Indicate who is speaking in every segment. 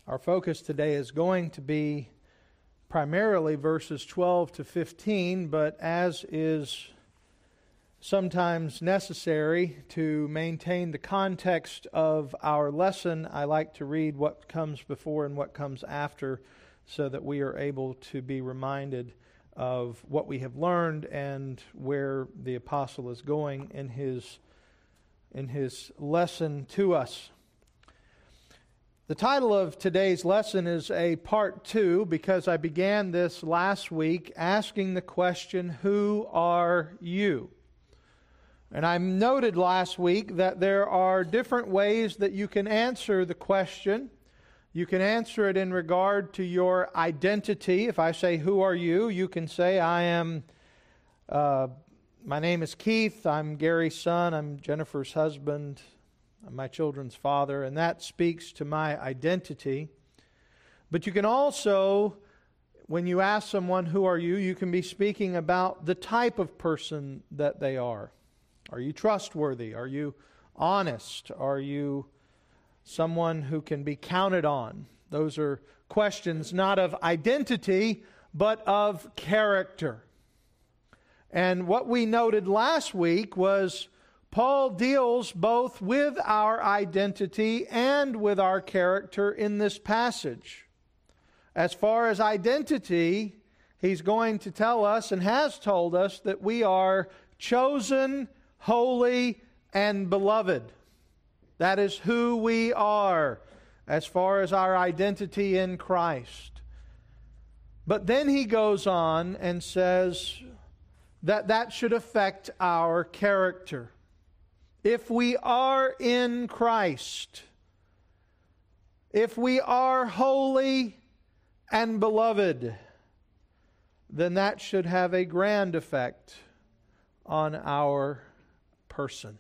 Speaker 1: Our focus today is going to be primarily verses 12 to 15, but as is sometimes necessary to maintain the context of our lesson, I like to read what comes before and what comes after so that we are able to be reminded of what we have learned and where the apostle is going in his lesson to us. The title of today's lesson is a part 2 because I began this last week asking the question, who are you? And I noted last week that there are different ways that you can answer the question. You can answer it in regard to your identity. If I say, who are you? You can say, my name is Keith, I'm Gary's son, I'm Jennifer's husband, I'm my children's father, and that speaks to my identity. But you can also, when you ask someone, who are you? You can be speaking about the type of person that they are. Are you trustworthy? Are you honest? Are you someone who can be counted on? Those are questions not of identity, but of character. And what we noted last week was Paul deals both with our identity and with our character in this passage. As far as identity, he's going to tell us and has told us that we are chosen, holy, and beloved. That is who we are as far as our identity in Christ. But then he goes on and says that should affect our character. If we are in Christ, if we are holy and beloved, then that should have a grand effect on our person.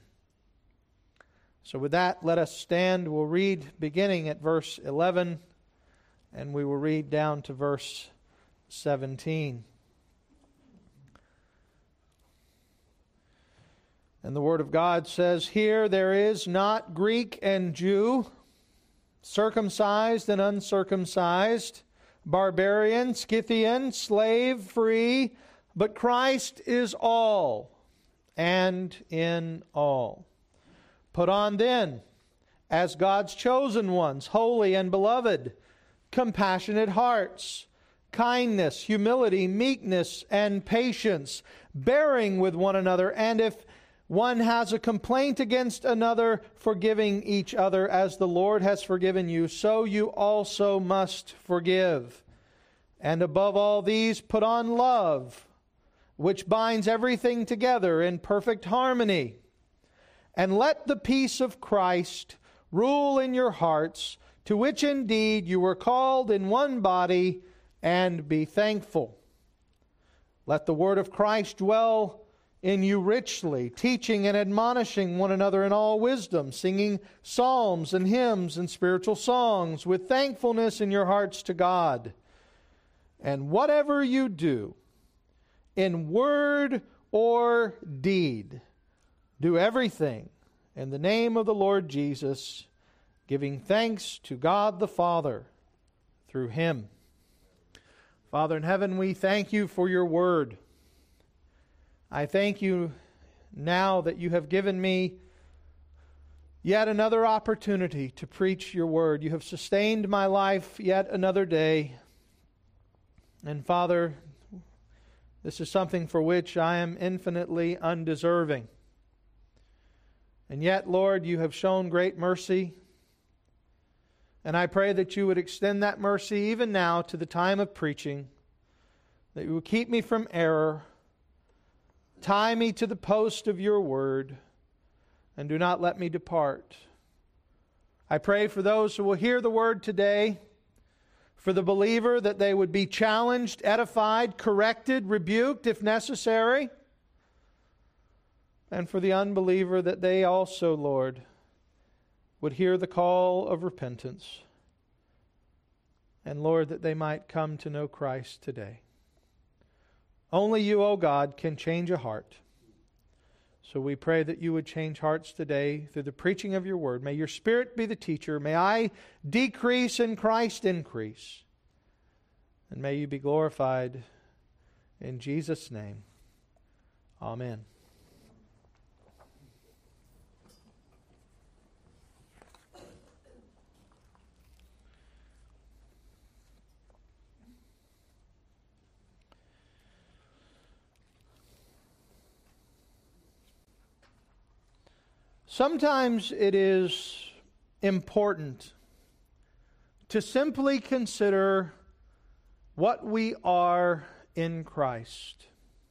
Speaker 1: So with that, let us stand. We'll read beginning at verse 11, and we will read down to verse 17. And the Word of God says, "Here there is not Greek and Jew, circumcised and uncircumcised, barbarian, Scythian, slave, free, but Christ is all, and in all. Put on then, as God's chosen ones, holy and beloved, compassionate hearts, kindness, humility, meekness, and patience, bearing with one another, and if one has a complaint against another, forgiving each other as the Lord has forgiven you, so you also must forgive. And above all these, put on love, which binds everything together in perfect harmony. And let the peace of Christ rule in your hearts, to which indeed you were called in one body, and be thankful. Let the word of Christ dwell in you richly, teaching and admonishing one another in all wisdom, singing psalms and hymns and spiritual songs with thankfulness in your hearts to God. And whatever you do, in word or deed, do everything in the name of the Lord Jesus, giving thanks to God the Father through Him." Father in heaven, we thank you for your word. I thank you now that you have given me yet another opportunity to preach your word. You have sustained my life yet another day. And Father, this is something for which I am infinitely undeserving. And yet, Lord, you have shown great mercy. And I pray that you would extend that mercy even now to the time of preaching, that you would keep me from error, tie me to the post of your word, and do not let me depart. I pray for those who will hear the word today, for the believer that they would be challenged, edified, corrected, rebuked if necessary, and for the unbeliever that they also, Lord, would hear the call of repentance, and Lord, that they might come to know Christ today. Only you, O God, can change a heart. So we pray that you would change hearts today through the preaching of your word. May your Spirit be the teacher. May I decrease and Christ increase. And may you be glorified in Jesus' name. Amen. Sometimes it is important to simply consider what we are in Christ.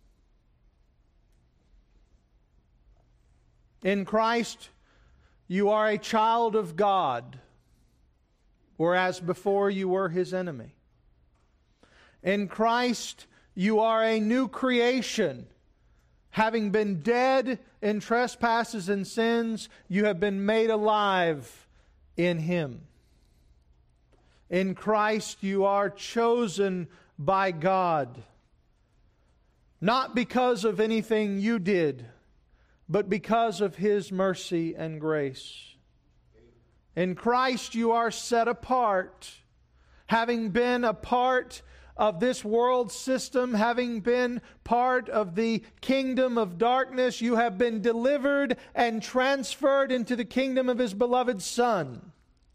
Speaker 1: In Christ, you are a child of God, whereas before you were His enemy. In Christ, you are a new creation. Having been dead in trespasses and sins, you have been made alive in Him. In Christ, you are chosen by God, not because of anything you did, but because of His mercy and grace. In Christ, you are set apart, having been a part of this world system, having been part of the kingdom of darkness, you have been delivered and transferred into the kingdom of His beloved Son.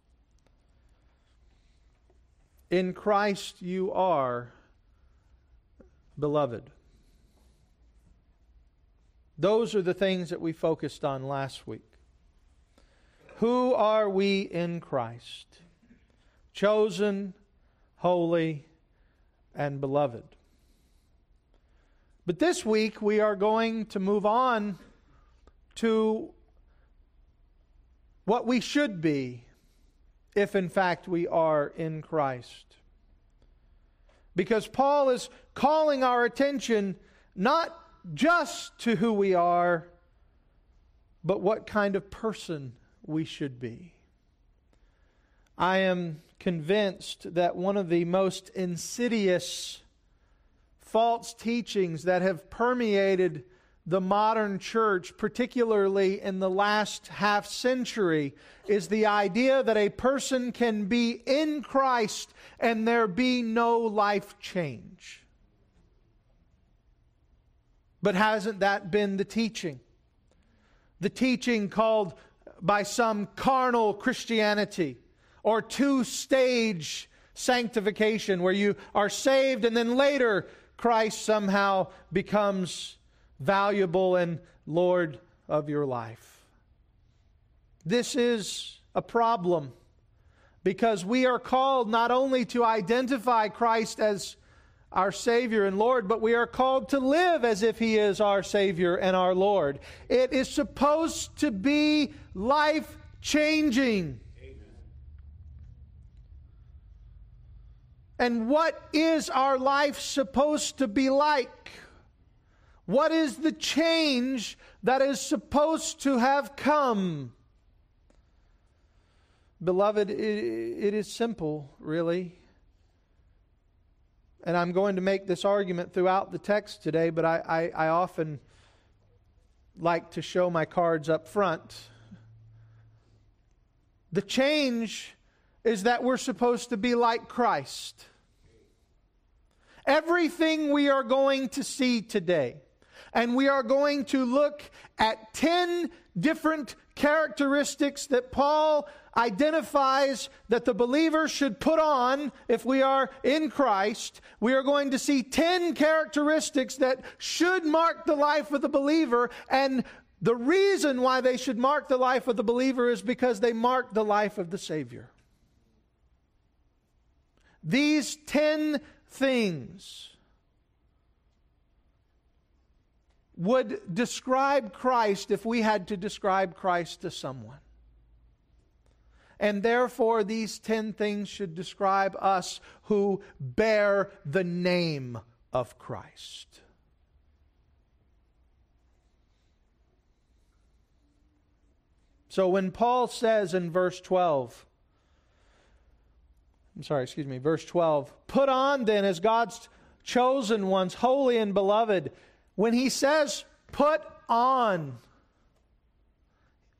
Speaker 1: In Christ you are beloved. Those are the things that we focused on last week. Who are we in Christ? Chosen, holy, and beloved. But this week we are going to move on to what we should be if in fact we are in Christ. Because Paul is calling our attention not just to who we are, but what kind of person we should be. I am convinced that one of the most insidious false teachings that have permeated the modern church, particularly in the last half century, is the idea that a person can be in Christ and there be no life change. But hasn't that been the teaching? The teaching called by some carnal Christianity, or two-stage sanctification, where you are saved and then later Christ somehow becomes valuable and Lord of your life. This is a problem, because we are called not only to identify Christ as our Savior and Lord, but we are called to live as if He is our Savior and our Lord. It is supposed to be life-changing. And what is our life supposed to be like? What is the change that is supposed to have come? Beloved, it is simple, really. And I'm going to make this argument throughout the text today, but I often like to show my cards up front. The change is that we're supposed to be like Christ. Everything we are going to see today, and we are going to look at 10 different characteristics that Paul identifies that the believer should put on if we are in Christ. We are going to see 10 characteristics that should mark the life of the believer, and the reason why they should mark the life of the believer is because they mark the life of the Savior. These 10 things would describe Christ if we had to describe Christ to someone. And therefore, these 10 things should describe us who bear the name of Christ. So when Paul says in verse 12, verse 12, put on then as God's chosen ones, holy and beloved. When he says put on,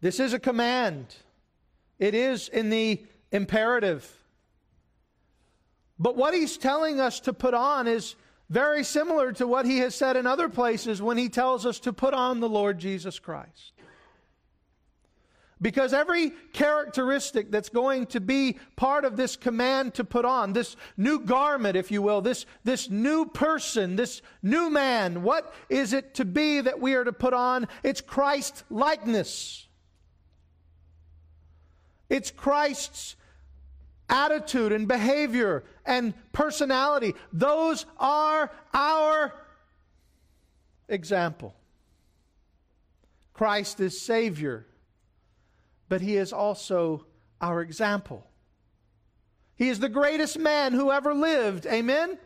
Speaker 1: This is a command. It is in the imperative. But what he's telling us to put on is very similar to what he has said in other places when he tells us to put on the Lord Jesus Christ. Because every characteristic that's going to be part of this command to put on, this new garment, if you will, this new person, this new man, what is it to be that we are to put on? It's Christ likeness. It's Christ's attitude and behavior and personality. Those are our example. Christ is Savior, but He is also our example. He is the greatest man who ever lived. Amen?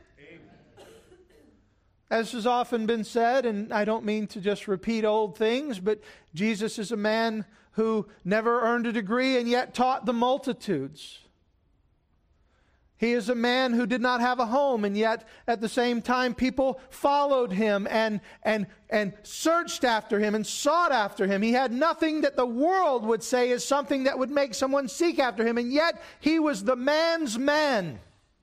Speaker 1: As has often been said, and I don't mean to just repeat old things, but Jesus is a man who never earned a degree and yet taught the multitudes. He is a man who did not have a home, and yet at the same time people followed him and searched after him and sought after him. He had nothing that the world would say is something that would make someone seek after him, and yet he was the man's man.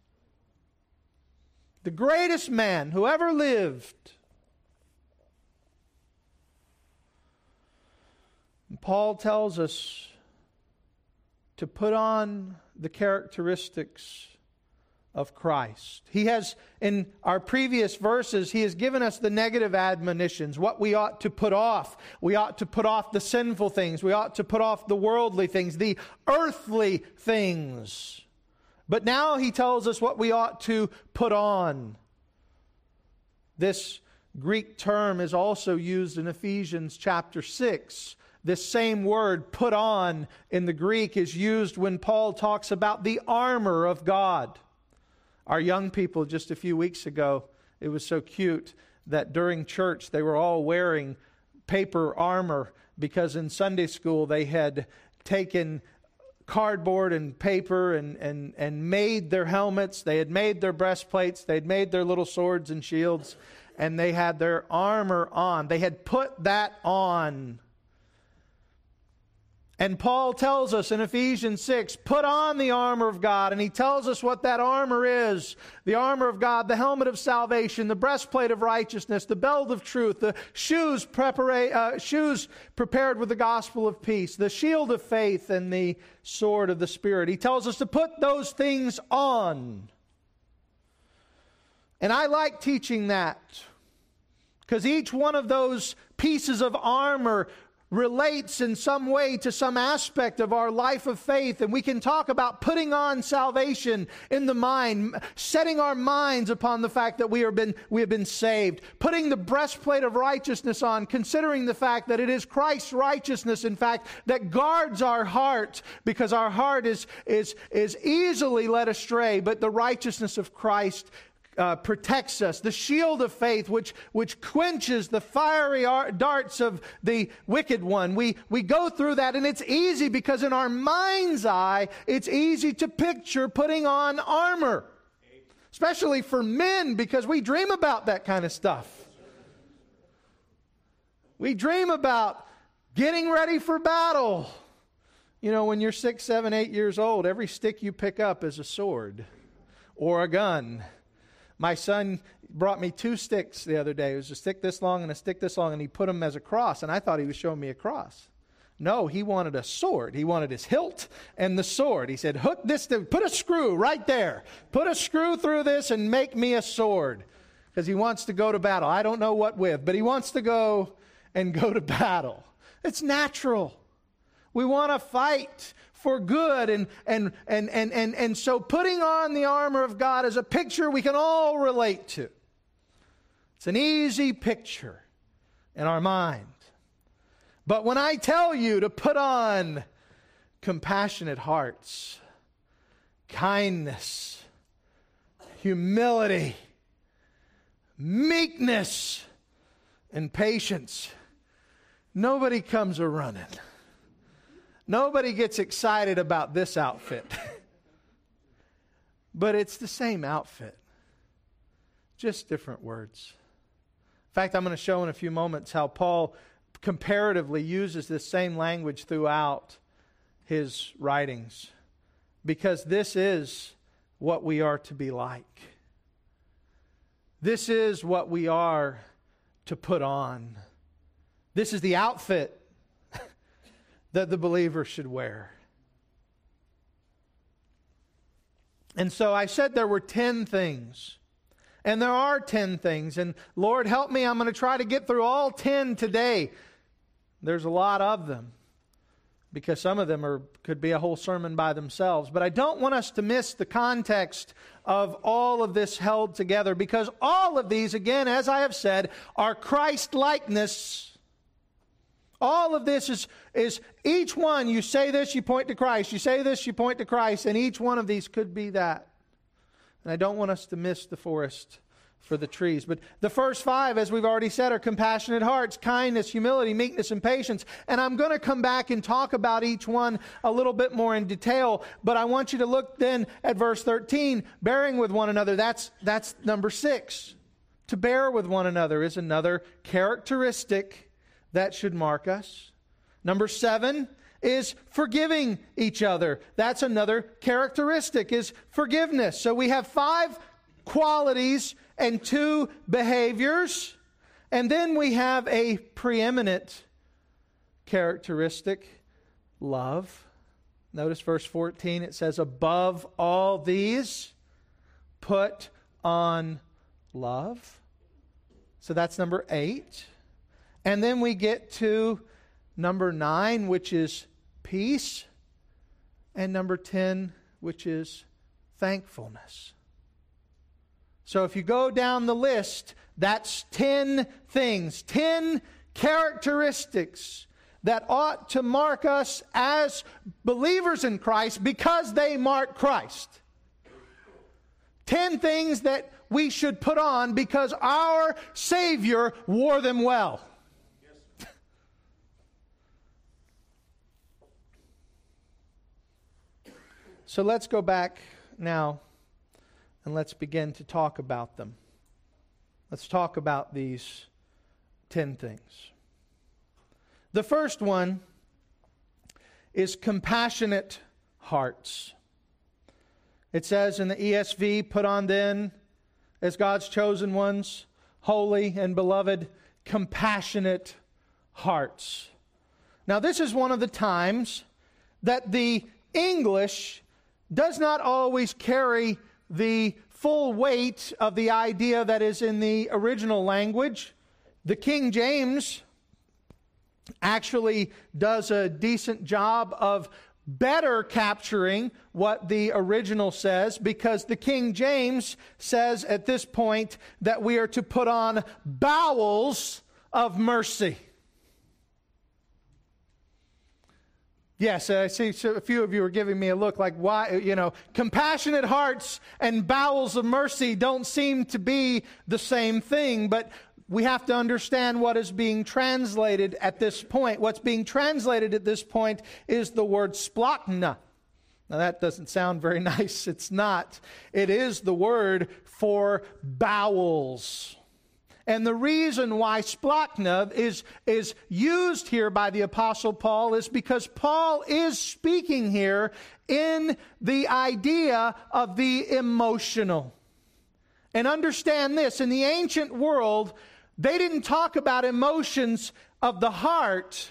Speaker 1: The greatest man who ever lived. And Paul tells us to put on the characteristics of Christ. He has, in our previous verses, he has given us the negative admonitions, what we ought to put off. We ought to put off the sinful things. We ought to put off the worldly things, the earthly things. But now he tells us what we ought to put on. This Greek term is also used in Ephesians chapter 6. This same word, put on, in the Greek is used when Paul talks about the armor of God. Our young people just a few weeks ago, it was so cute that during church they were all wearing paper armor because in Sunday school they had taken cardboard and paper and made their helmets. They had made their breastplates. They had made their little swords and shields, and they had their armor on. They had put that on. And Paul tells us in Ephesians 6, put on the armor of God. And he tells us what that armor is. The armor of God, the helmet of salvation, the breastplate of righteousness, the belt of truth, the shoes prepared with the gospel of peace, the shield of faith, and the sword of the Spirit. He tells us to put those things on. And I like teaching that because each one of those pieces of armor relates in some way to some aspect of our life of faith. And we can talk about putting on salvation in the mind, setting our minds upon the fact that we have been saved, putting the breastplate of righteousness on, considering the fact that it is Christ's righteousness, in fact, that guards our heart, because our heart is easily led astray, but the righteousness of Christ protects us. The shield of faith, which quenches the fiery darts of the wicked one. We go through that, and it's easy because in our mind's eye, it's easy to picture putting on armor. Especially for men, because we dream about that kind of stuff. We dream about getting ready for battle. You know, when you're 6, 7, 8 years old, every stick you pick up is a sword or a gun. My son brought me 2 sticks the other day. It was a stick this long and a stick this long, and he put them as a cross, and I thought he was showing me a cross. No, he wanted a sword. He wanted his hilt and the sword. He said, hook this, put a screw right there. Put a screw through this and make me a sword. Because he wants to go to battle. I don't know what with, but he wants to go to battle. It's natural. We want to fight for good, and so putting on the armor of God is a picture we can all relate to. It's an easy picture in our mind. But when I tell you to put on compassionate hearts, kindness, humility, meekness, and patience, nobody comes a-running. Nobody gets excited about this outfit. But it's the same outfit. Just different words. In fact, I'm going to show in a few moments how Paul comparatively uses this same language throughout his writings, because this is what we are to be like. This is what we are to put on. This is the outfit that the believer should wear. And so I said there were 10 things. And there are 10 things. And Lord, help me, I'm going to try to get through all 10 today. There's a lot of them, because some of them could be a whole sermon by themselves. But I don't want us to miss the context of all of this held together, because all of these, again, as I have said, are Christ-likeness. All of this is each one, you say this, you point to Christ. You say this, you point to Christ. And each one of these could be that. And I don't want us to miss the forest for the trees. But the first 5, as we've already said, are compassionate hearts, kindness, humility, meekness, and patience. And I'm going to come back and talk about each one a little bit more in detail. But I want you to look then at verse 13, bearing with one another. That's number 6. To bear with one another is another characteristic that should mark us. Number 7 is forgiving each other. That's another characteristic, is forgiveness. So we have 5 qualities and 2 behaviors. And then we have a preeminent characteristic, love. Notice verse 14, it says, above all these, put on love. So that's number 8. And then we get to number 9, which is peace. And number 10, which is thankfulness. So if you go down the list, that's 10 things, 10 characteristics that ought to mark us as believers in Christ, because they mark Christ. 10 things that we should put on because our Savior wore them well. So let's go back now and let's begin to talk about them. Let's talk about these 10 things. The first one is compassionate hearts. It says in the ESV, put on then, as God's chosen ones, holy and beloved, compassionate hearts. Now, this is one of the times that the English does not always carry the full weight of the idea that is in the original language. The King James actually does a decent job of better capturing what the original says, because the King James says at this point that we are to put on bowels of mercy. Yes, I see a few of you are giving me a look like, why, compassionate hearts and bowels of mercy don't seem to be the same thing, but we have to understand what is being translated at this point. What's being translated at this point is the word splachna. Now that doesn't sound very nice. It's not. It is the word for bowels. And the reason why splachna is used here by the Apostle Paul is because Paul is speaking here in the idea of the emotional. And understand this, in the ancient world, they didn't talk about emotions of the heart.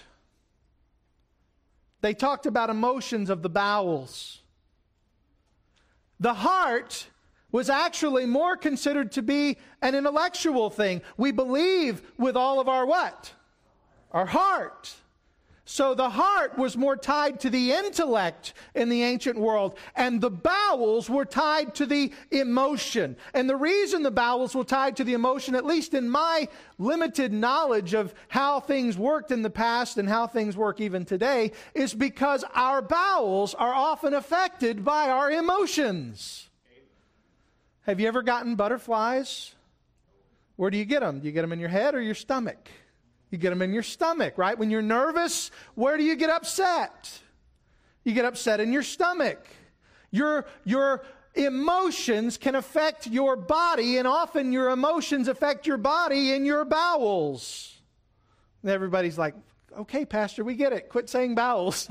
Speaker 1: They talked about emotions of the bowels. The heart was actually more considered to be an intellectual thing. We believe with all of our what? Our heart. So the heart was more tied to the intellect in the ancient world, and the bowels were tied to the emotion. And the reason the bowels were tied to the emotion, at least in my limited knowledge of how things worked in the past and how things work even today, is because our bowels are often affected by our emotions. Have you ever gotten butterflies? Where do you get them? Do you get them in your head or your stomach? You get them in your stomach, right? When you're nervous, where do you get upset? You get upset in your stomach. Your emotions can affect your body, and often your emotions affect your body in your bowels. And everybody's like, okay, Pastor, we get it. Quit saying bowels.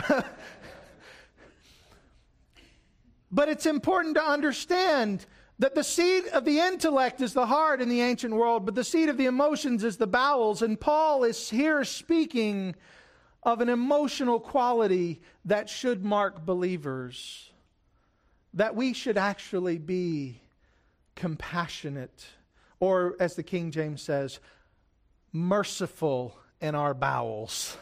Speaker 1: But it's important to understand that the seat of the intellect is the heart in the ancient world, but the seat of the emotions is the bowels. And Paul is here speaking of an emotional quality that should mark believers. That we should actually be compassionate, or as the King James says, merciful in our bowels.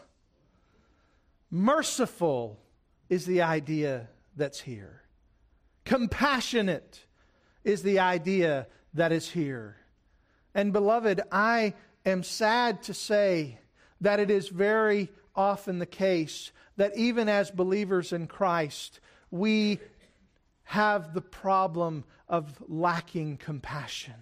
Speaker 1: Merciful is the idea that's here. Compassionate is the idea that is here. And beloved, I am sad to say that it is very often the case that even as believers in Christ, we have the problem of lacking compassion.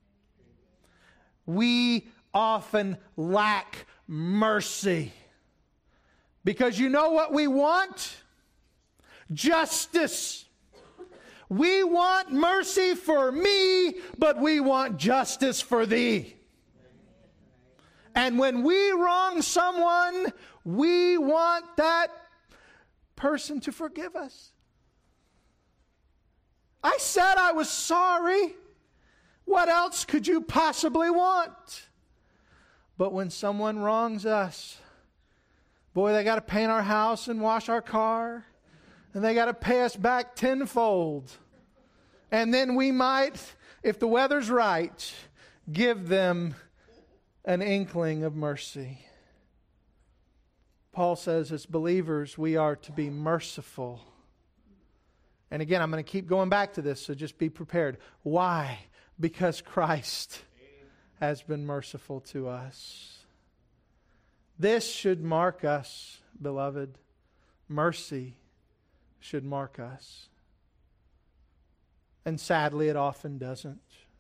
Speaker 1: We often lack mercy. Because you know what we want? Justice. We want mercy for me, but we want justice for thee. And when we wrong someone, we want that person to forgive us. I said I was sorry. What else could you possibly want? But when someone wrongs us, boy, they got to paint our house and wash our car, and they got to pay us back tenfold. And then we might, if the weather's right, give them an inkling of mercy. Paul says as believers, we are to be merciful. And again, I'm going to keep going back to this, so just be prepared. Why? Because Christ has been merciful to us. This should mark us, beloved. Mercy should mark us. And sadly, it often doesn't.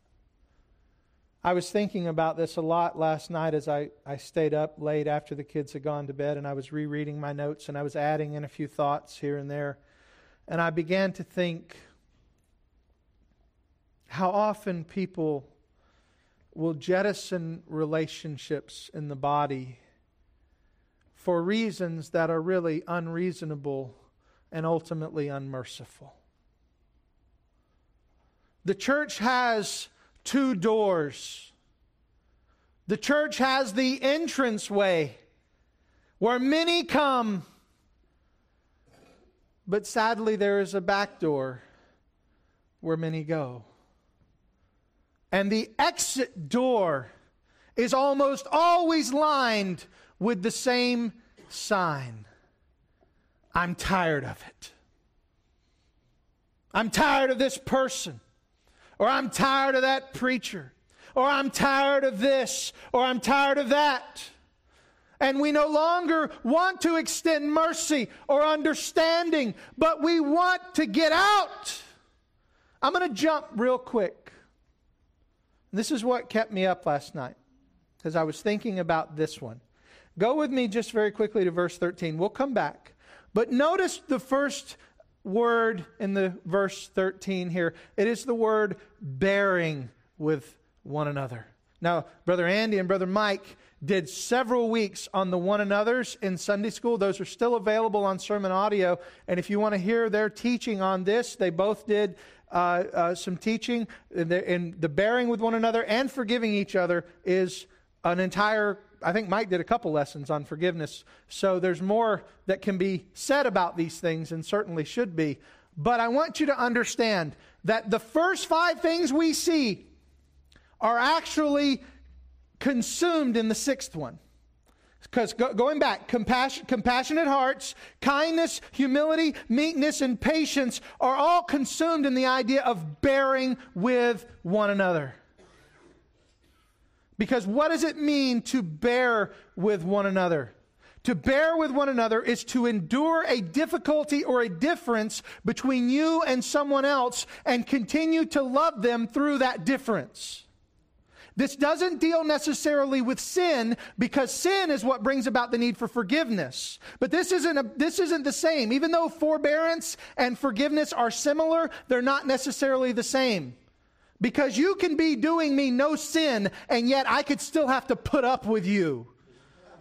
Speaker 1: I was thinking about this a lot last night as I stayed up late after the kids had gone to bed, and I was rereading my notes, and I was adding in a few thoughts here and there. And I began to think how often people will jettison relationships in the body for reasons that are really unreasonable and ultimately unmerciful. The church has two doors. The church has the entranceway where many come, but sadly there is a back door where many go. And the exit door is almost always lined with the same sign. I'm tired of it. I'm tired of this person. Or I'm tired of that preacher. Or I'm tired of this. Or I'm tired of that. And we no longer want to extend mercy or understanding, but we want to get out. I'm going to jump real quick. This is what kept me up last night, because I was thinking about this one. Go with me just very quickly to verse 13. We'll come back. But notice the first word in the verse 13 here. It is the word bearing with one another. Now, Brother Andy and Brother Mike did several weeks on the one another's in Sunday school. Those are still available on sermon audio. And if you want to hear their teaching on this, they both did some teaching. And the bearing with one another and forgiving each other is an entire, I think Mike did a couple lessons on forgiveness. So there's more that can be said about these things, and certainly should be. But I want you to understand that the first 5 things we see are actually consumed in the 6th one. Because going back, compassionate hearts, kindness, humility, meekness, and patience are all consumed in the idea of bearing with one another. Because what does it mean to bear with one another? To bear with one another is to endure a difficulty or a difference between you and someone else and continue to love them through that difference. This doesn't deal necessarily with sin, because sin is what brings about the need for forgiveness. But this isn't the same. Even though forbearance and forgiveness are similar, they're not necessarily the same. Because you can be doing me no sin, and yet I could still have to put up with you.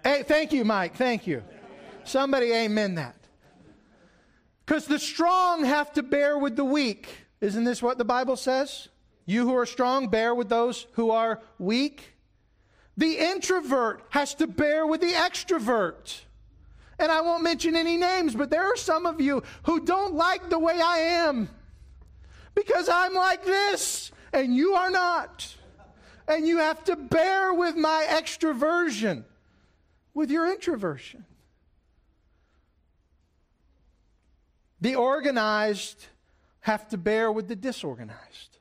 Speaker 1: Hey, thank you, Mike. Thank you. Somebody amen that. Because the strong have to bear with the weak. Isn't this what the Bible says? You who are strong, bear with those who are weak. The introvert has to bear with the extrovert. And I won't mention any names, but there are some of you who don't like the way I am. Because I'm like this, and you are not. And you have to bear with my extroversion, with your introversion. The organized have to bear with the disorganized.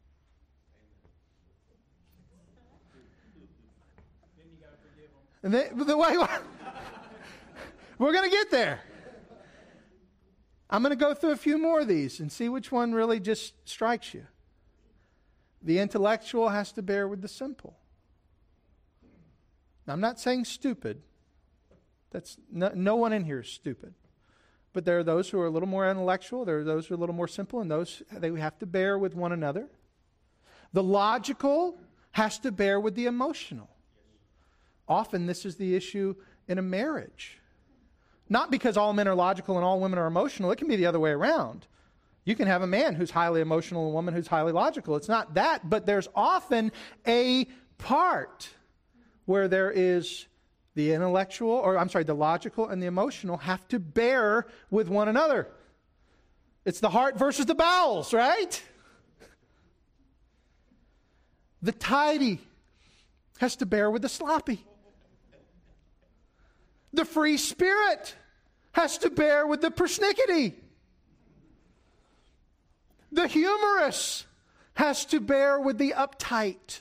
Speaker 2: Then you got to forgive them.
Speaker 1: We're going to get there. I'm going to go through a few more of these and see which one really just strikes you. The intellectual has to bear with the simple. Now, I'm not saying stupid. That's no one in here is stupid. But there are those who are a little more intellectual. There are those who are a little more simple, and those they have to bear with one another. The logical has to bear with the emotional. Often this is the issue in a marriage. Not because all men are logical and all women are emotional. It can be the other way around. You can have a man who's highly emotional and a woman who's highly logical. It's not that, but there's often a part where there is the the logical and the emotional have to bear with one another. It's the heart versus the bowels, right? The tidy has to bear with the sloppy. The free spirit has to bear with the persnickety. The humorous has to bear with the uptight.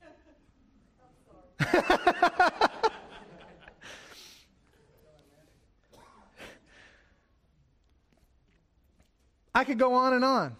Speaker 1: I could go on and on.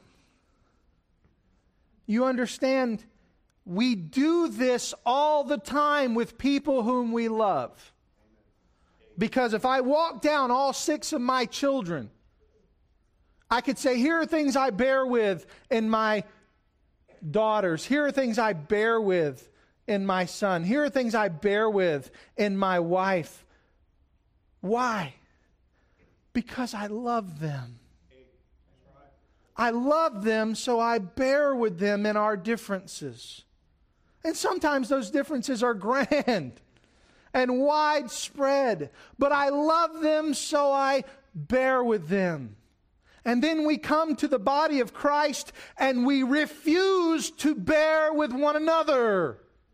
Speaker 1: You understand, we do this all the time with people whom we love. Because if I walk down all 6 of my children, I could say, here are things I bear with in my daughters. Here are things I bear with in my son. Here are things I bear with in my wife. Why? Because I love them. I love them, so I bear with them in our differences. And sometimes those differences are grand and widespread, but I love them, so I bear with them. And then we come to the body of Christ and we refuse to bear with one another.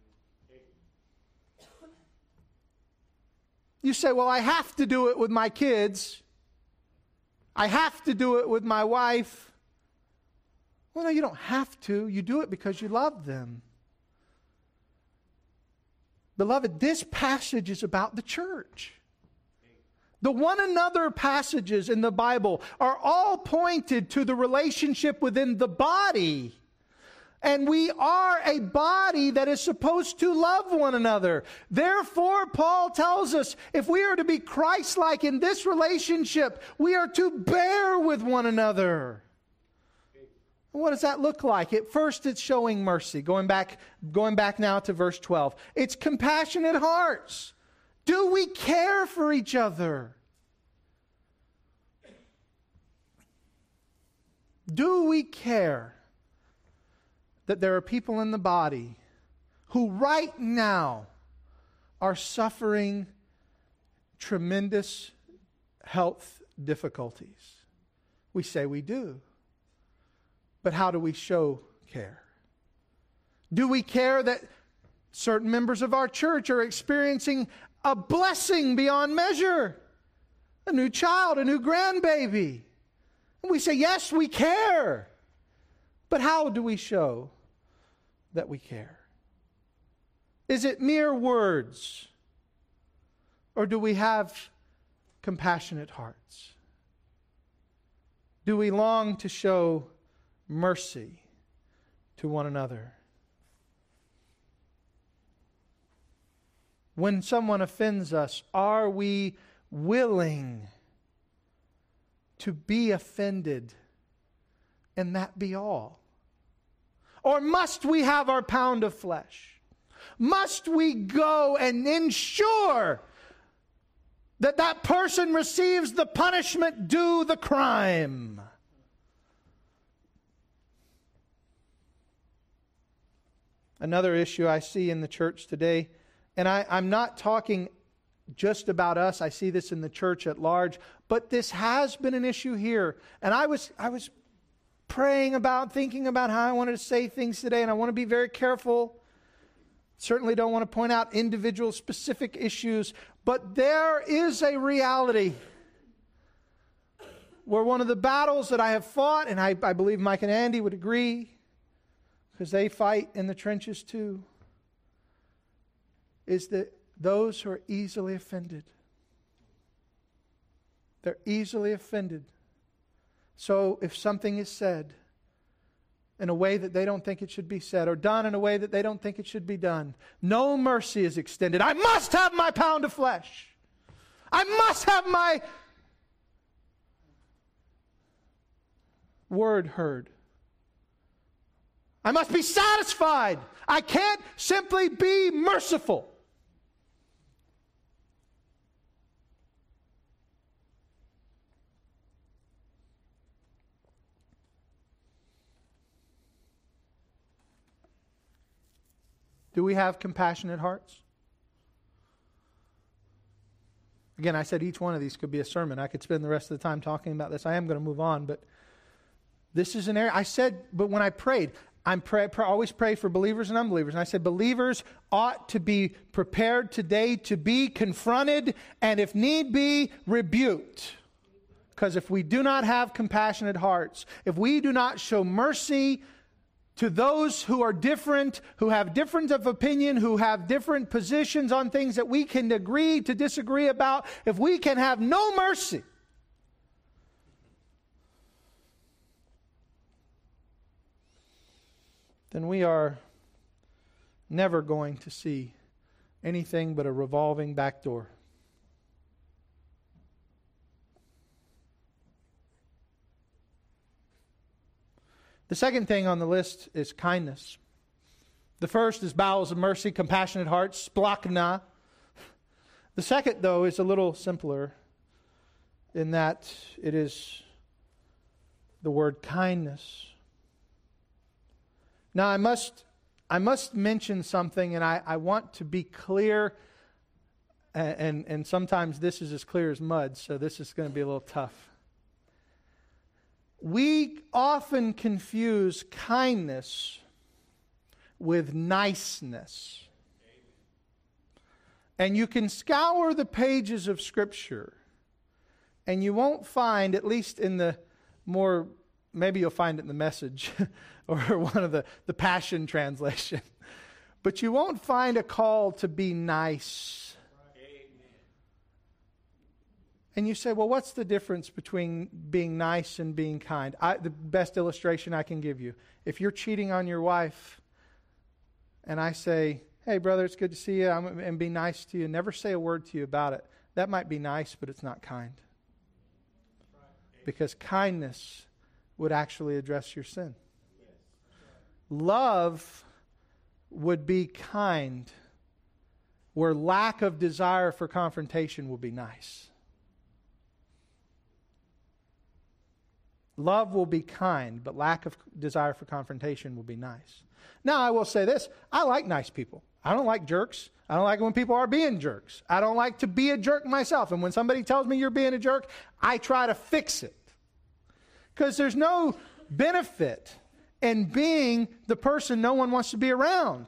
Speaker 1: You say, well, I have to do it with my kids. I have to do it with my wife. Well, no, you don't have to. You do it because you love them. Beloved, this passage is about the church. The one another passages in the Bible are all pointed to the relationship within the body. And we are a body that is supposed to love one another. Therefore, Paul tells us, if we are to be Christ-like in this relationship, we are to bear with one another. What does that look like? At first, it's showing mercy. Going back now to verse 12. It's compassionate hearts. Do we care for each other? Do we care that there are people in the body who right now are suffering tremendous health difficulties? We say we do. But how do we show care? Do we care that certain members of our church are experiencing a blessing beyond measure? A new child, a new grandbaby. And we say, yes, we care. But how do we show that we care? Is it mere words? Or do we have compassionate hearts? Do we long to show mercy to one another? When someone offends us, are we willing to be offended and that be all? Or must we have our pound of flesh? Must we go and ensure that that person receives the punishment due the crime. Another issue I see in the church today, and I'm not talking just about us, I see this in the church at large, but this has been an issue here. And I was praying about, thinking about how I wanted to say things today, and I want to be very careful. Certainly don't want to point out individual specific issues, but there is a reality where one of the battles that I have fought, and I believe Mike and Andy would agree, because they fight in the trenches too, is that those who are easily offended. They're easily offended. So if something is said in a way that they don't think it should be said, or done in a way that they don't think it should be done, no mercy is extended. I must have my pound of flesh. I must have my word heard. I must be satisfied. I can't simply be merciful. Do we have compassionate hearts? Again, I said each one of these could be a sermon. I could spend the rest of the time talking about this. I am going to move on, but this is an area. I said, but when I prayed, I always pray for believers and unbelievers. And I said, believers ought to be prepared today to be confronted and, if need be, rebuked. Because if we do not have compassionate hearts, if we do not show mercy to those who are different, who have difference of opinion, who have different positions on things that we can agree to disagree about, if we can have no mercy, then we are never going to see anything but a revolving back door. The second thing on the list is kindness. The first is bowels of mercy, compassionate hearts, splachna. The second, though, is a little simpler in that it is the word kindness. Now, I must mention something, and I want to be clear, and sometimes this is as clear as mud, so this is going to be a little tough. We often confuse kindness with niceness. And you can scour the pages of Scripture, and you won't find, at least in the more, maybe you'll find it in the Message or one of the Passion Translation, but you won't find a call to be nice. And you say, well, what's the difference between being nice and being kind? The best illustration I can give you. If you're cheating on your wife, and I say, hey, brother, it's good to see you, and be nice to you, never say a word to you about it. That might be nice, but it's not kind. Because kindness would actually address your sin. Love would be kind, where lack of desire for confrontation will be nice. Love will be kind, but lack of desire for confrontation will be nice. Now, I will say this. I like nice people. I don't like jerks. I don't like when people are being jerks. I don't like to be a jerk myself. And when somebody tells me you're being a jerk, I try to fix it. Because there's no benefit in being the person no one wants to be around.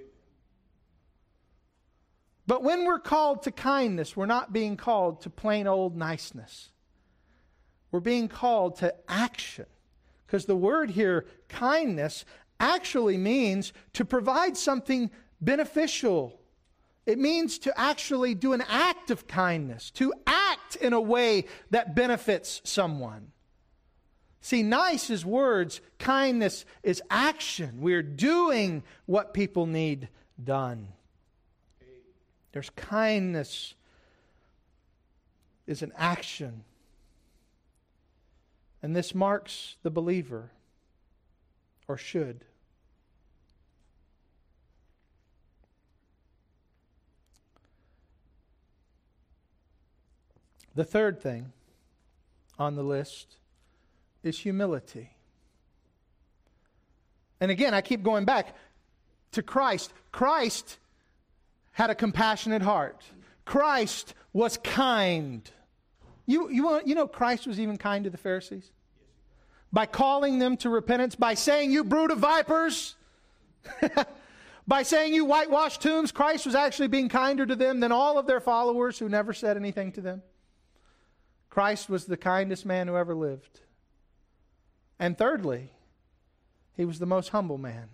Speaker 1: But when we're called to kindness, we're not being called to plain old niceness. We're being called to action. Because the word here, kindness, actually means to provide something beneficial. It means to actually do an act of kindness, to act in a way that benefits someone. See, nice is words, kindness is action. We're doing what people need done. There's kindness is an action. And this marks the believer, or should. The third thing on the list is humility. And again, I keep going back to Christ. Christ had a compassionate heart. Christ was kind. You know Christ was even kind to the Pharisees? By calling them to repentance, by saying, "You brood of vipers," by saying, "You whitewashed tombs," Christ was actually being kinder to them than all of their followers who never said anything to them. Christ was the kindest man who ever lived. And thirdly, he was the most humble man.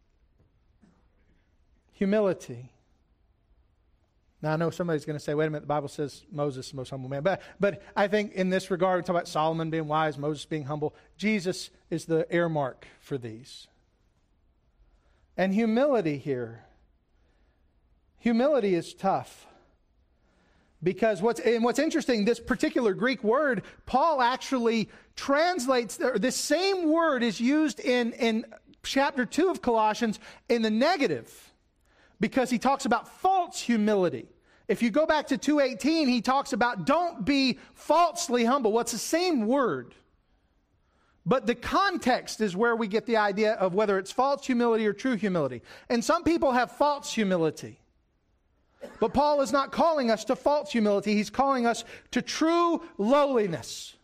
Speaker 1: Humility. Now, I know somebody's going to say, wait a minute, the Bible says Moses is the most humble man. But I think in this regard, we talk about Solomon being wise, Moses being humble. Jesus is the earmark for these. And humility here. Humility is tough. Because what's interesting, this particular Greek word, Paul actually translates, this same word is used in chapter 2 of Colossians in the negative. Because he talks about false humility. If you go back to 2:18, he talks about don't be falsely humble. Well, it's the same word. But the context is where we get the idea of whether it's false humility or true humility. And some people have false humility. But Paul is not calling us to false humility. He's calling us to true lowliness.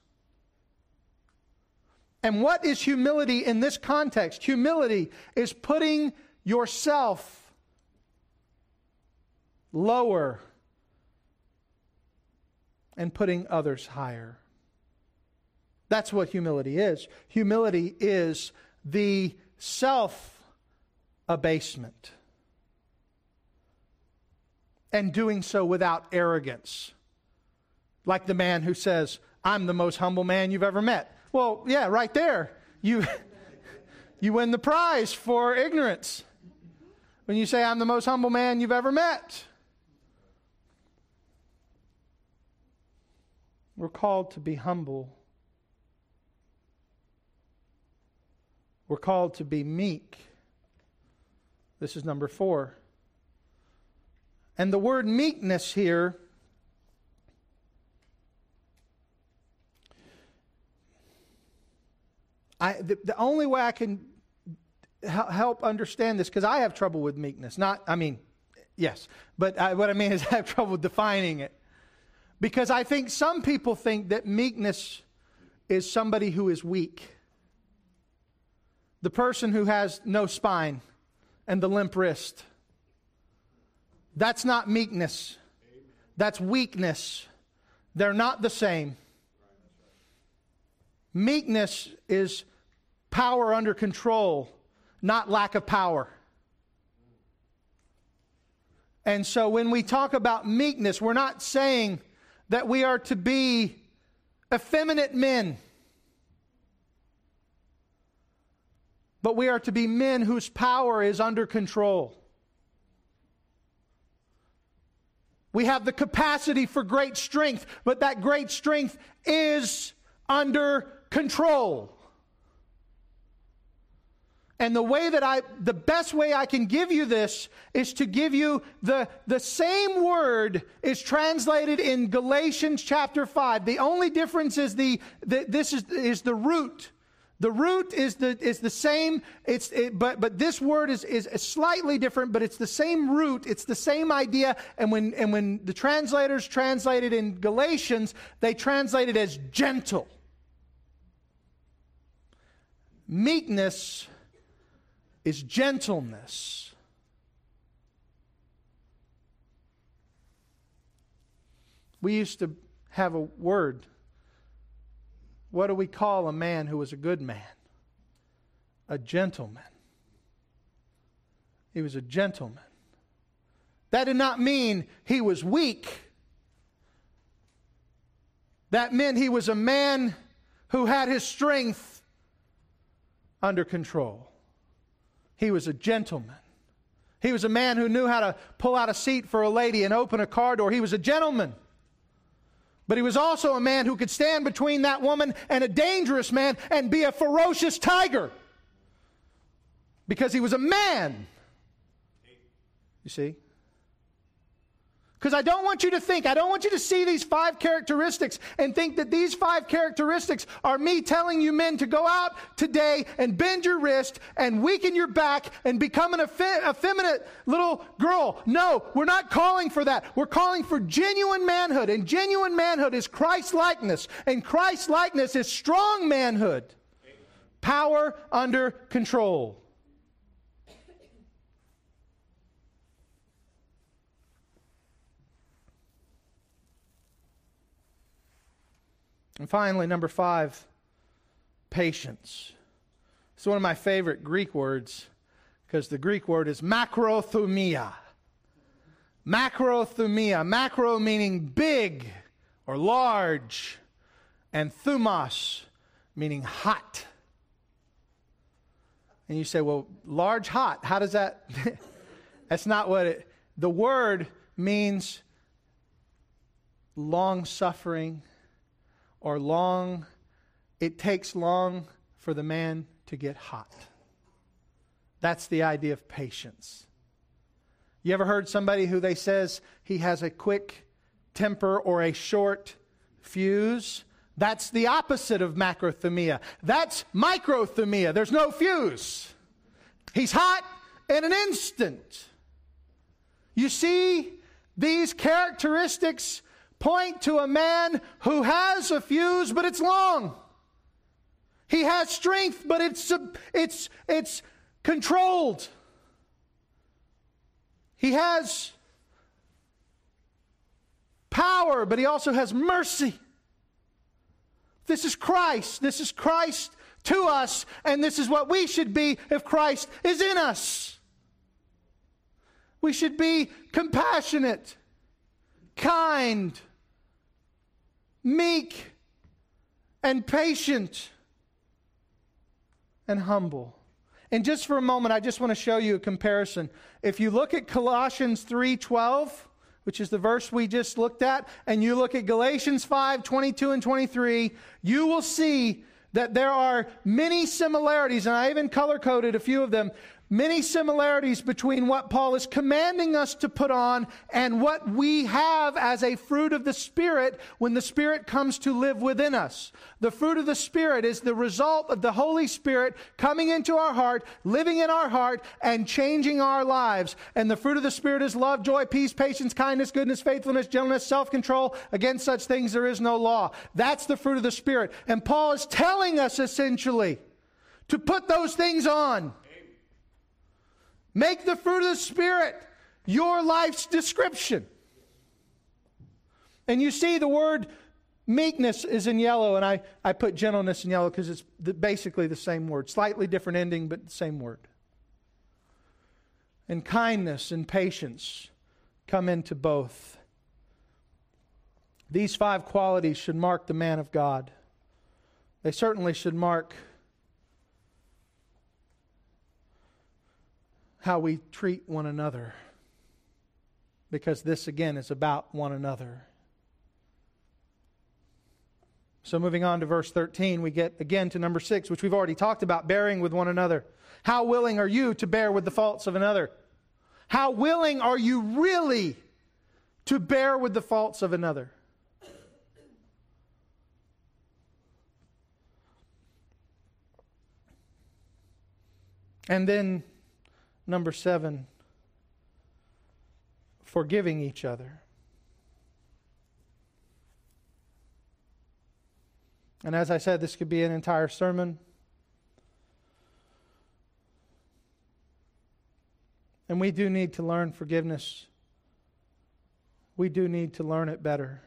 Speaker 1: And what is humility in this context? Humility is putting yourself lower and putting others higher. That's what humility is. Humility is the self-abasement. And doing so without arrogance. Like the man who says, "I'm the most humble man you've ever met." Well, yeah, right there. You win the prize for ignorance. When you say, "I'm the most humble man you've ever met." We're called to be humble. We're called to be meek. This is number 4. And the word meekness here the only way I can help understand this, because I have trouble with meekness. Yes. But what I mean is I have trouble defining it. Because I think some people think that meekness is somebody who is weak. The person who has no spine and the limp wrist. That's not meekness. That's weakness. They're not the same. Meekness is power under control, not lack of power. And so when we talk about meekness, we're not saying that we are to be effeminate men. But we are to be men whose power is under control. We have the capacity for great strength, but that great strength is under control. And the best way I can give you this is to give you the same word is translated in Galatians chapter 5. The only difference is this is the root. The root is the same. But this word is slightly different, but it's the same root. It's the same idea. And when the translators translate it in Galatians, they translate it as gentle. Meekness is gentleness. We used to have a word. What do we call a man who was a good man? A gentleman. He was a gentleman. That did not mean he was weak. That meant he was a man who had his strength under control. He was a gentleman. He was a man who knew how to pull out a seat for a lady and open a car door. He was a gentleman. But he was also a man who could stand between that woman and a dangerous man and be a ferocious tiger. Because he was a man. You see? Because I don't want you to see these 5 characteristics and think that these 5 characteristics are me telling you men to go out today and bend your wrist and weaken your back and become an effeminate little girl. No, we're not calling for that. We're calling for genuine manhood. And genuine manhood is Christ-likeness. And Christ-likeness is strong manhood. Power under control. And finally, number 5, patience. It's one of my favorite Greek words because the Greek word is macrothumia. Macrothumia. Macro meaning big or large, and thumos meaning hot. And you say, well, large, hot, how does that... That's not what it... The word means long-suffering, or long, it takes long for the man to get hot. That's the idea of patience. You ever heard somebody who they says he has a quick temper or a short fuse? That's the opposite of macrothumia. That's microthumia. There's no fuse. He's hot in an instant. You see, these characteristics point to a man who has a fuse, but it's long. He has strength, but it's controlled. He has power, but he also has mercy. This is Christ. This is Christ to us, and this is what we should be if Christ is in us. We should be compassionate, kind, meek, and patient, and humble. And just for a moment, I just want to show you a comparison. If you look at Colossians 3:12, which is the verse we just looked at, and you look at Galatians 5:22 and 23, you will see that there are many similarities, and I even color-coded a few of them, many similarities between what Paul is commanding us to put on and what we have as a fruit of the Spirit when the Spirit comes to live within us. The fruit of the Spirit is the result of the Holy Spirit coming into our heart, living in our heart, and changing our lives. And the fruit of the Spirit is love, joy, peace, patience, kindness, goodness, faithfulness, gentleness, self-control. Against such things there is no law. That's the fruit of the Spirit. And Paul is telling us essentially to put those things on. Make the fruit of the Spirit your life's description. And you see the word meekness is in yellow, and I put gentleness in yellow because it's basically the same word. Slightly different ending, but the same word. And kindness and patience come into both. These 5 qualities should mark the man of God. They certainly should mark how we treat one another, because this again is about one another. So moving on to verse 13, we get again to number 6, which we've already talked about, bearing with one another. How willing are you to bear with the faults of another? How willing are you really to bear with the faults of another? And then number 7, forgiving each other. And as I said, this could be an entire sermon. And we do need to learn forgiveness. We do need to learn it better.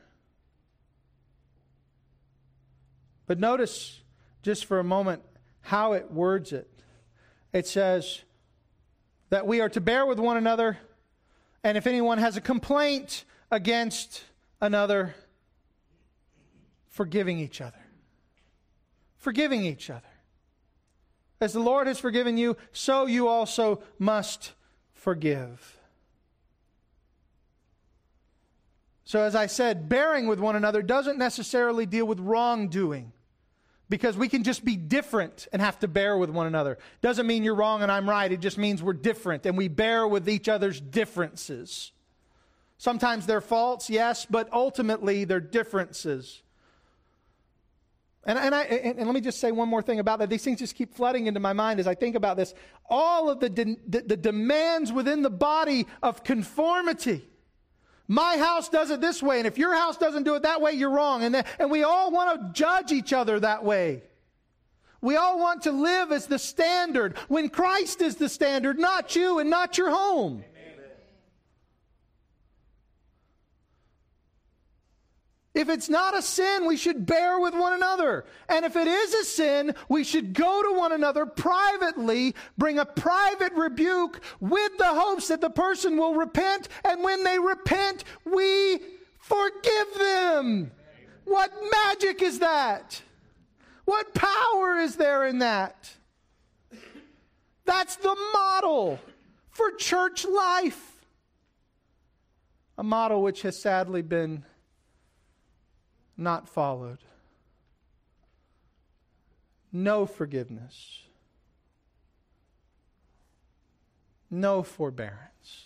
Speaker 1: But notice, just for a moment, how it words it. It says that we are to bear with one another, and if anyone has a complaint against another, forgiving each other. Forgiving each other. As the Lord has forgiven you, so you also must forgive. So as I said, bearing with one another doesn't necessarily deal with wrongdoing. Because we can just be different and have to bear with one another. Doesn't mean you're wrong and I'm right. It just means we're different and we bear with each other's differences. Sometimes they're faults, yes, but ultimately they're differences. And let me just say one more thing about that. These things just keep flooding into my mind as I think about this. All of the demands within the body of conformity. My house does it this way, and if your house doesn't do it that way, you're wrong. And we all want to judge each other that way. We all want to live as the standard when Christ is the standard, not you and not your home. If it's not a sin, we should bear with one another. And if it is a sin, we should go to one another privately, bring a private rebuke with the hopes that the person will repent. And when they repent, we forgive them. What magic is that? What power is there in that? That's the model for church life. A model which has sadly been not followed. No forgiveness. No forbearance.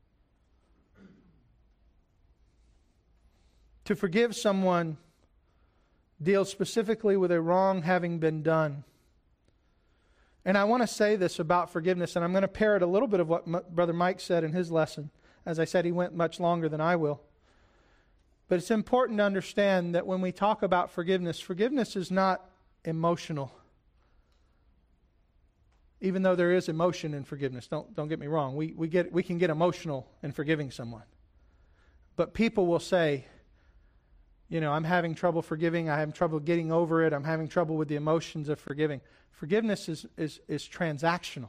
Speaker 1: To forgive someone deals specifically with a wrong having been done. And I want to say this about forgiveness, and I'm going to parrot a little bit of what Brother Mike said in his lesson. As I said, he went much longer than I will. But it's important to understand that when we talk about forgiveness, forgiveness is not emotional. Even though there is emotion in forgiveness, don't get me wrong. We can get emotional in forgiving someone. But people will say, I'm having trouble forgiving. I have trouble getting over it. I'm having trouble with the emotions of forgiving. Forgiveness is transactional.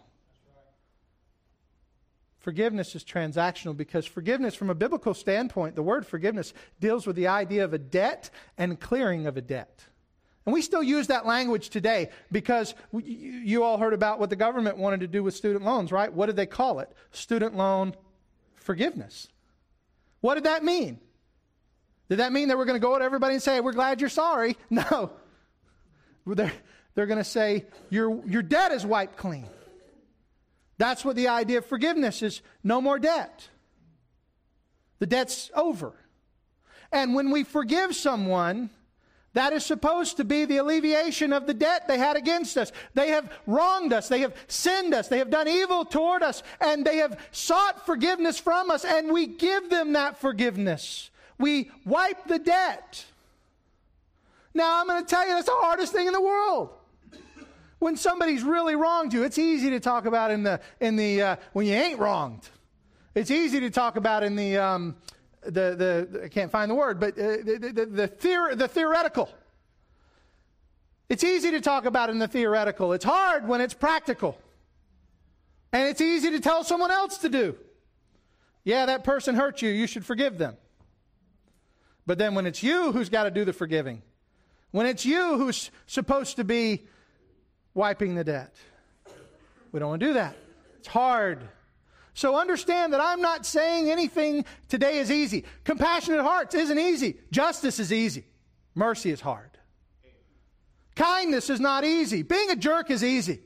Speaker 1: Forgiveness is transactional because forgiveness, from a biblical standpoint, the word forgiveness deals with the idea of a debt and clearing of a debt. And we still use that language today because you all heard about what the government wanted to do with student loans, right? What did they call it? Student loan forgiveness. What did that mean? Did that mean that we're going to go to everybody and say, we're glad you're sorry? No. They're going to say, your debt is wiped clean. That's what the idea of forgiveness is. No more debt. The debt's over. And when we forgive someone, that is supposed to be the alleviation of the debt they had against us. They have wronged us. They have sinned us. They have done evil toward us. And they have sought forgiveness from us. And we give them that forgiveness. We wipe the debt. Now, I'm going to tell you, that's the hardest thing in the world. When somebody's really wronged you, it's easy to talk about in the when you ain't wronged. It's easy to talk about in the I can't find the word, but the theoretical. It's easy to talk about in the theoretical. It's hard when it's practical. And it's easy to tell someone else to do. Yeah, that person hurt you. You should forgive them. But then when it's you who's got to do the forgiving, when it's you who's supposed to be wiping the debt, we don't want to do that. It's hard. So understand that I'm not saying anything today is easy. Compassionate hearts isn't easy. Justice is easy. Mercy is hard. Kindness is not easy. Being a jerk is easy.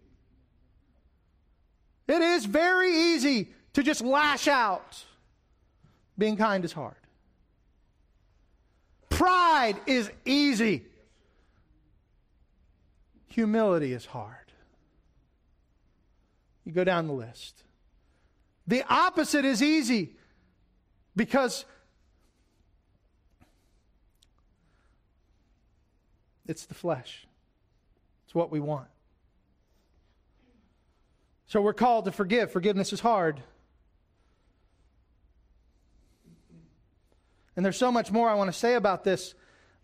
Speaker 1: It is very easy to just lash out. Being kind is hard. Pride is easy. Humility is hard. You go down the list. The opposite is easy because it's the flesh. It's what we want. So we're called to forgive. Forgiveness is hard. And there's so much more I want to say about this.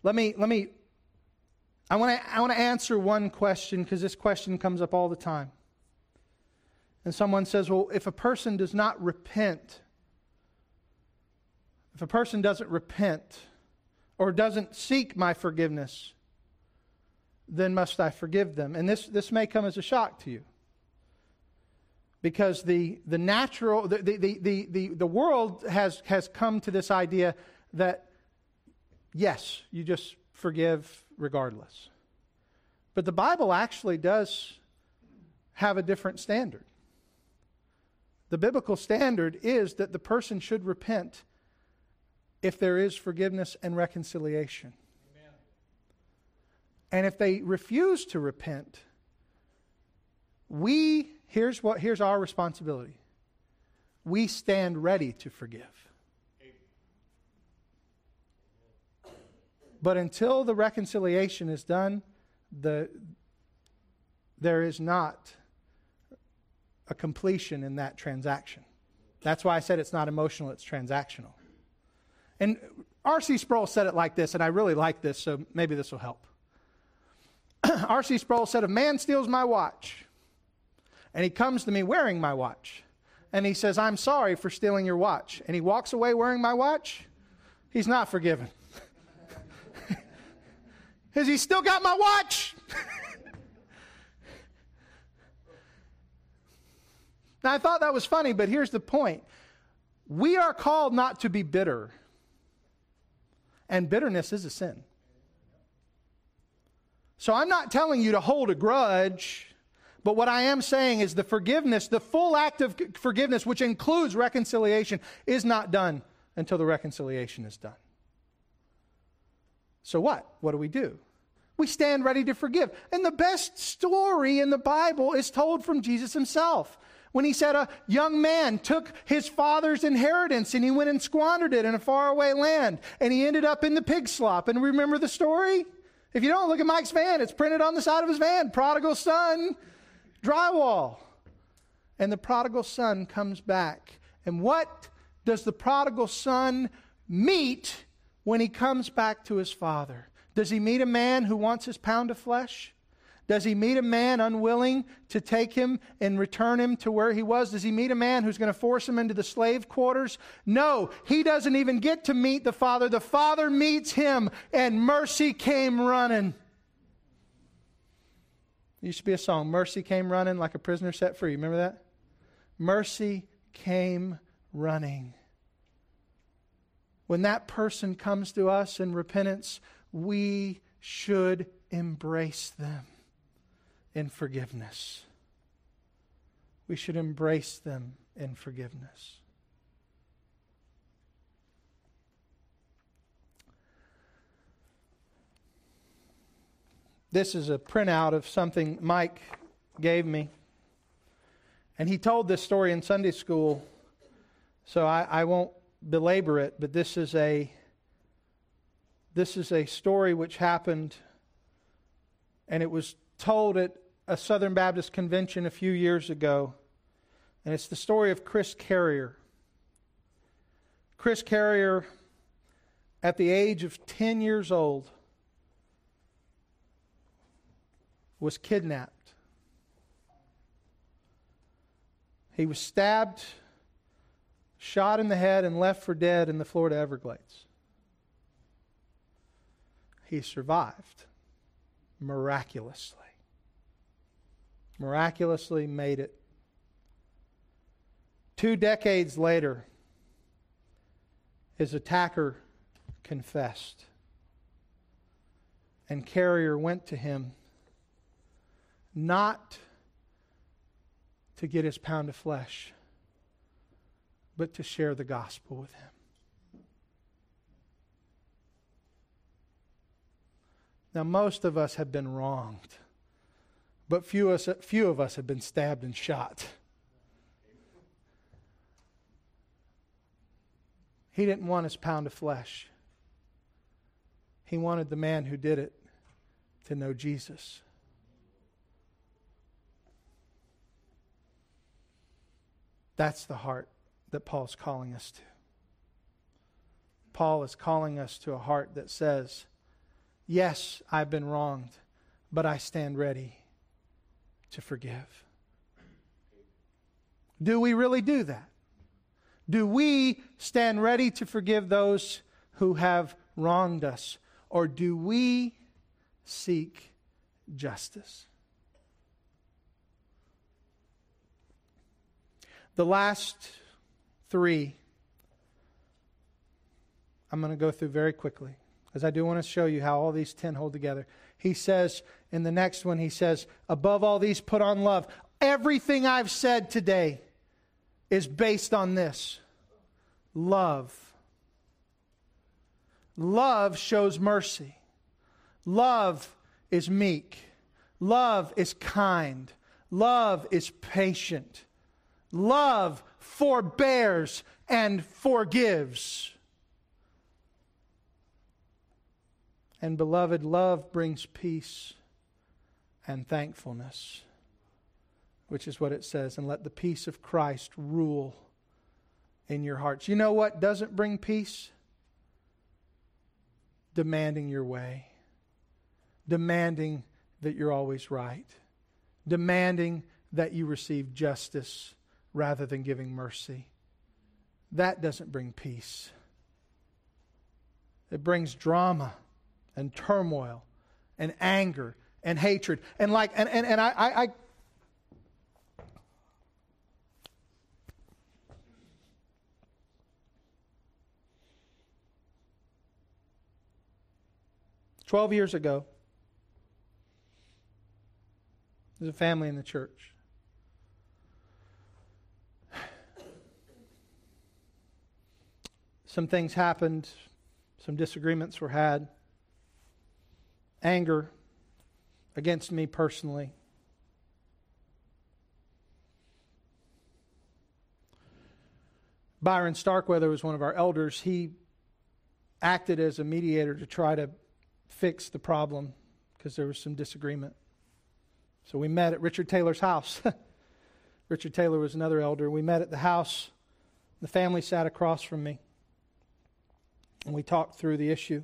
Speaker 1: I want to answer one question because this question comes up all the time. And someone says, well, if a person does not repent, if a person doesn't repent or doesn't seek my forgiveness, then must I forgive them? And this may come as a shock to you. Because the world has come to this idea that, yes, you just forgive regardless. But the Bible actually does have a different standard. The biblical standard is that the person should repent if there is forgiveness and reconciliation. Amen. And if they refuse to repent, here's our responsibility. We stand ready to forgive. But until the reconciliation is done, there is not a completion in that transaction. That's why I said it's not emotional, it's transactional. And R.C. Sproul said it like this, and I really like this, so maybe this will help. R.C. Sproul said, "A man steals my watch, and he comes to me wearing my watch. And he says, 'I'm sorry for stealing your watch.' And he walks away wearing my watch. He's not forgiven. Because he's still got my watch." Now, I thought that was funny, but here's the point. We are called not to be bitter. And bitterness is a sin. So I'm not telling you to hold a grudge, but what I am saying is the forgiveness, the full act of forgiveness, which includes reconciliation, is not done until the reconciliation is done. So what? What do? We stand ready to forgive. And the best story in the Bible is told from Jesus himself. When he said a young man took his father's inheritance and he went and squandered it in a faraway land. And he ended up in the pig slop. And remember the story? If you don't, look at Mike's van. It's printed on the side of his van. Prodigal son, drywall. And the prodigal son comes back. And what does the prodigal son meet when he comes back to his father? Does he meet a man who wants his pound of flesh? Does he meet a man unwilling to take him and return him to where he was? Does he meet a man who's going to force him into the slave quarters? No, he doesn't even get to meet the father. The father meets him, and mercy came running. There used to be a song, "Mercy came running like a prisoner set free." Remember that? Mercy came running. When that person comes to us in repentance, we should embrace them in forgiveness. We should embrace them in forgiveness. This is a printout of something Mike gave me. And he told this story in Sunday school, so I won't belabor it, but this is a story which happened, and it was told at a Southern Baptist convention a few years ago. And it's the story of Chris Carrier. Chris Carrier, at the age of 10 years old, was kidnapped. He was stabbed, shot in the head, and left for dead in the Florida Everglades. He survived miraculously. Miraculously made it. 2 decades later, his attacker confessed. And Carrier went to him not to get his pound of flesh, but to share the gospel with him. Now, most of us have been wronged, but few of us have been stabbed and shot. He didn't want his pound of flesh. He wanted the man who did it to know Jesus. That's the heart that Paul's calling us to. Paul is calling us to a heart that says, yes, I've been wronged, but I stand ready to forgive. Do we really do that? Do we stand ready to forgive those who have wronged us? Or do we seek justice? The last 3, I'm going to go through very quickly, because I do want to show you how all these 10 hold together. He says, in the next one, he says, above all these, put on love. Everything I've said today is based on this. Love. Love shows mercy. Love is meek. Love is kind. Love is patient. Love forbears and forgives. And beloved, love brings peace and thankfulness, which is what it says. And let the peace of Christ rule in your hearts. You know what doesn't bring peace? Demanding your way. Demanding that you're always right. Demanding that you receive justice rather than giving mercy. That doesn't bring peace. It brings drama and turmoil and anger and hatred. And I 12 years ago, there's a family in the church. Some things happened. Some disagreements were had. Anger against me personally. Byron Starkweather was one of our elders. He acted as a mediator to try to fix the problem because there was some disagreement. So we met at Richard Taylor's house. Richard Taylor was another elder. We met at the house. The family sat across from me. And we talked through the issue.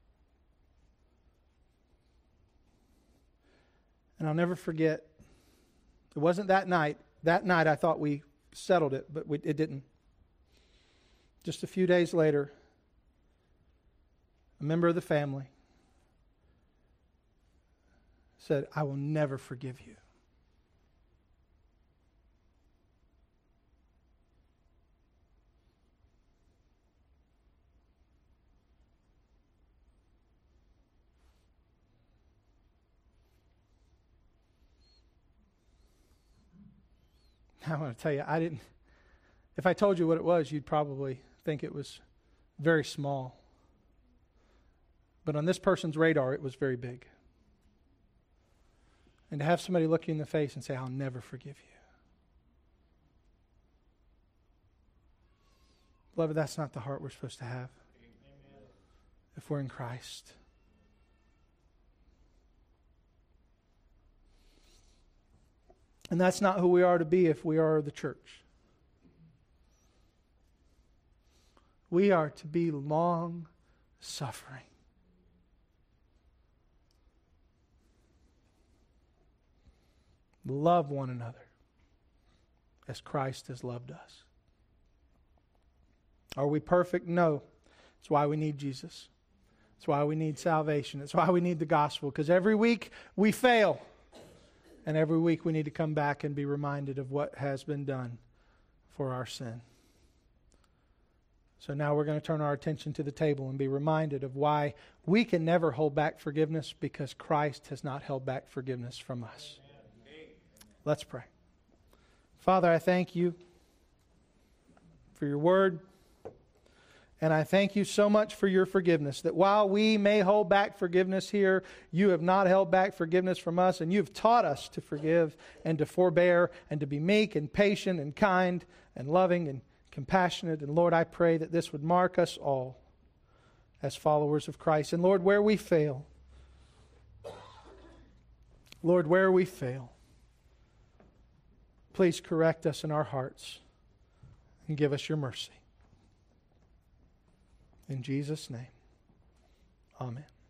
Speaker 1: And I'll never forget, it wasn't that night. That night I thought we settled it, but it didn't. Just a few days later, a member of the family said, "I will never forgive you." I want to tell you, if I told you what it was, you'd probably think it was very small. But on this person's radar, it was very big. And to have somebody look you in the face and say, "I'll never forgive you." Beloved, that's not the heart we're supposed to have. Amen. If we're in Christ. And that's not who we are to be if we are the church. We are to be long-suffering. Love one another as Christ has loved us. Are we perfect? No. That's why we need Jesus. That's why we need salvation. That's why we need the gospel. Because every week we fail. And every week we need to come back and be reminded of what has been done for our sin. So now we're going to turn our attention to the table and be reminded of why we can never hold back forgiveness, because Christ has not held back forgiveness from us. Let's pray. Father, I thank you for your word. And I thank you so much for your forgiveness, that while we may hold back forgiveness here, you have not held back forgiveness from us, and you've taught us to forgive and to forbear and to be meek and patient and kind and loving and compassionate. And Lord, I pray that this would mark us all as followers of Christ. And Lord, where we fail, please correct us in our hearts and give us your mercy. In Jesus' name, amen.